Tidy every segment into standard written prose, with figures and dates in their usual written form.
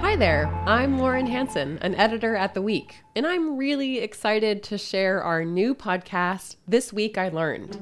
Hi there, I'm Lauren Hansen, an editor at The Week, and I'm really excited to share our new podcast, This Week I Learned.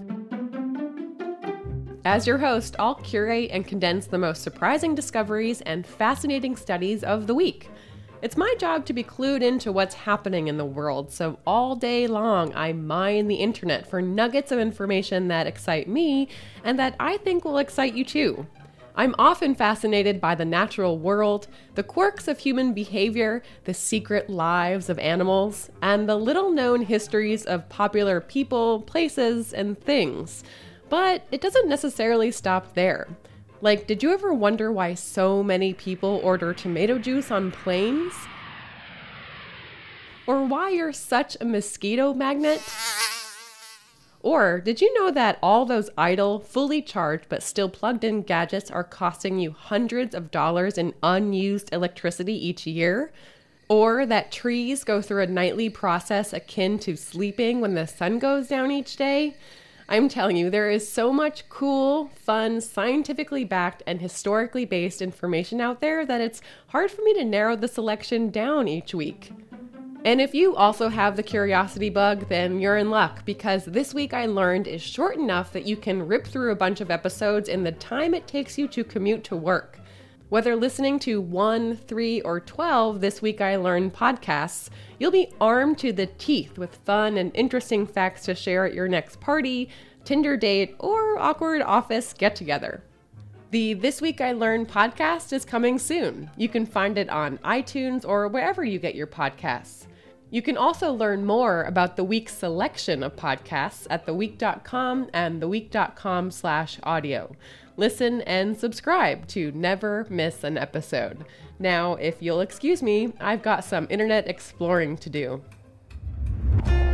As your host, I'll curate and condense the most surprising discoveries and fascinating studies of the week. It's my job to be clued into what's happening in the world, so all day long I mine the internet for nuggets of information that excite me and that I think will excite you too. I'm often fascinated by the natural world, the quirks of human behavior, the secret lives of animals, and the little-known histories of popular people, places, and things. But it doesn't necessarily stop there. Like, did you ever wonder why so many people order tomato juice on planes? Or why you're such a mosquito magnet? Or did you know that all those idle, fully charged but still plugged in gadgets are costing you hundreds of dollars in unused electricity each year? Or that trees go through a nightly process akin to sleeping when the sun goes down each day? I'm telling you, there is so much cool, fun, scientifically backed, and historically based information out there that it's hard for me to narrow the selection down each week. And if you also have the curiosity bug, then you're in luck, because This Week I Learned is short enough that you can rip through a bunch of episodes in the time it takes you to commute to work. Whether listening to 1, 3, or 12 This Week I Learned podcasts, you'll be armed to the teeth with fun and interesting facts to share at your next party, Tinder date, or awkward office get-together. The This Week I Learned podcast is coming soon. You can find it on iTunes or wherever you get your podcasts. You can also learn more about the week's selection of podcasts at theweek.com and theweek.com/audio. Listen and subscribe to never miss an episode. Now, if you'll excuse me, I've got some internet exploring to do.